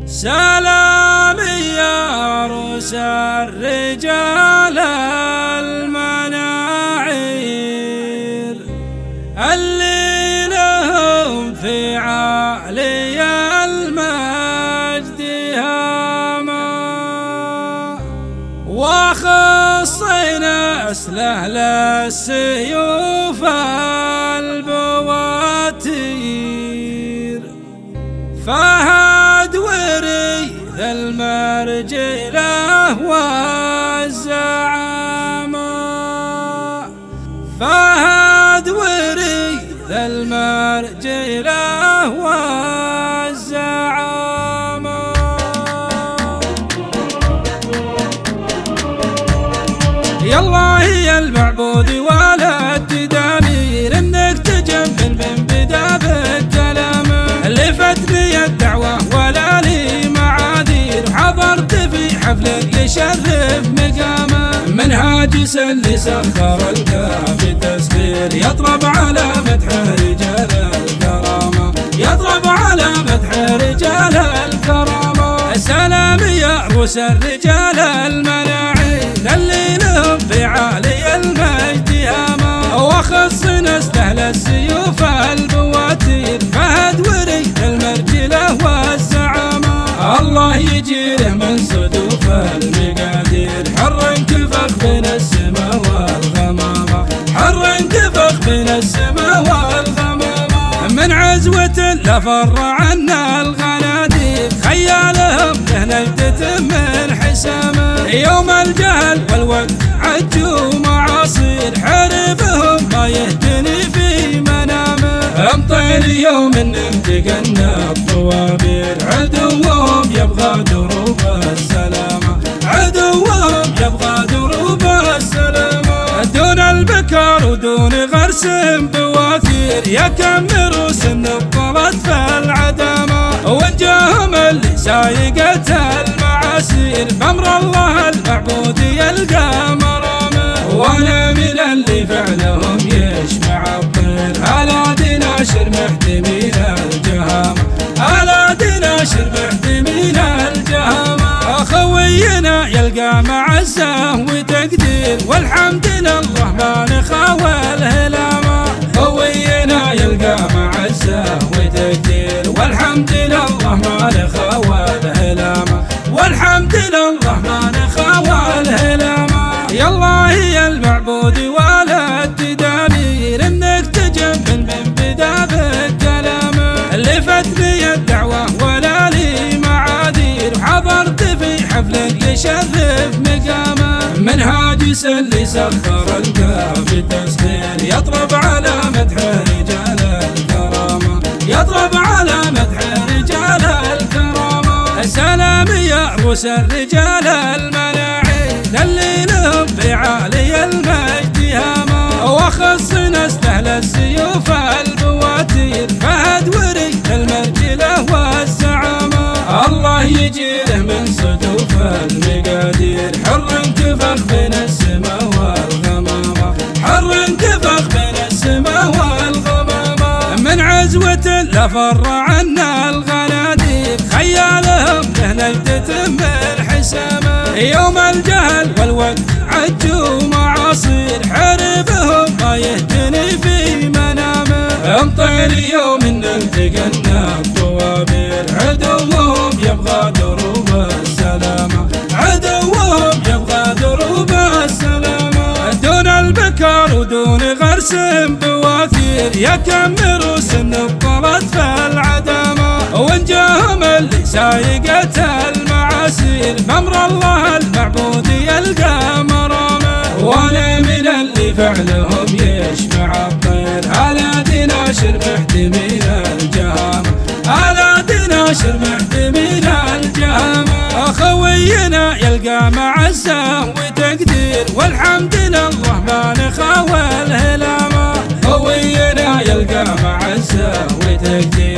سلامي يا عروس الرجال المناعير اللي لهم في عالي المجد هاما، وخصينا أسله للسيوف البواتير، فهد وريث المرجله والزعامة، فهد وريث المرجله والزعامة. يالله يا المعبود ولا التدابير انك تجمل من بدا بالكلام، اللي فتني الدعوة ولا لي معاذير، حضرت في حفلك يشرف مقامه، منهاجس اللي سخر الكافي تسخير، يطرب على مدح رجال الكرامة، يطرب على مدح رجال الكرامة. السلام يا عروس الرجال المناعير اللي لهم في عالي المجد هاما، وخصنا استهل السيوف البواتير، فهد وريث المرجله والزعامة. الله يجيره من صدوف المقادير، حر انكفخ بين السماء والغمامة، حر انكفخ بين السماء والغمامة. من عزوة لفر عنا الغنادير، خيالهم له نجدة من حسامه، يوم الجهل والوقت عجوا معاصير، حربهم ما يهتني في منامه، امطير يوم امتقنا الطوابير، عدوهم يبغى دروب السلامة، عدوهم يبغى دروب السلامة. دون البكار ودون غرس بواثير، يا كم روس نبضلت في العدامة، وجاهم اللي سايقت المعاسير، بأمر الله المعبود يلقى مرامه، وانا من اللي فعلهم يشمع الطير، على دناشر محتمين الجهامة، على دناشر محتمين الجهامة. خوينا يلقى معزة وتقدير، والحمد لله ما نخاوى الهلامة، خوينا يلقى معزة وتقدير، والحمد لله ما نخاوى الهلامة، والحمد لله ما نخاوى الهلامة. يالله يا المعبود ولا التدابير انك تجمل من بدا بالكلام، اللي فتني الدعوة ولا لي معاذير، حضرت في حفلك يشرف مقامه، منهاجس اللي سخر الكافي تسخير، يطرب على مدح رجال الكرامة، يطرب على مدح رجال الكرامة. السلام يا عروس الرجال المناعير اللي لهم في عالي المجد هاما، وخصنا استهل السيوف البواتير، فهد وريث المرجله والزعامة. الله يجيره من صدوف المقادير، حر انكفخ بين السماء والغمامة، حر انكفخ بين السماء والغمامة. من عزوة لفر عنا الغنادير، خيالهم له نجدة من حسامه، يوم الجهل والوقت عجوا معاصير، حربهم ما يهتني في منامه، امطير يوم التقنا الطوابير، عدوهم يبغى دروب السلامة، عدوهم يبغى دروب السلامة. دون البكار ودون غرس بواثير، يا كم روس نبضلت في العدامة، وان جاهم اللي سايقت المعاسير، بأمر الله المعبود يلقى مرامه، وانا من اللي فعلهم يشمع الطير، على دناشر محتمين الجهامة، على دناشر محتمين الجهامة. خوينا يلقى معزة وتقدير، والحمد لله ما نخاوى الهلامة، خوينا يلقى معزة وتقدير،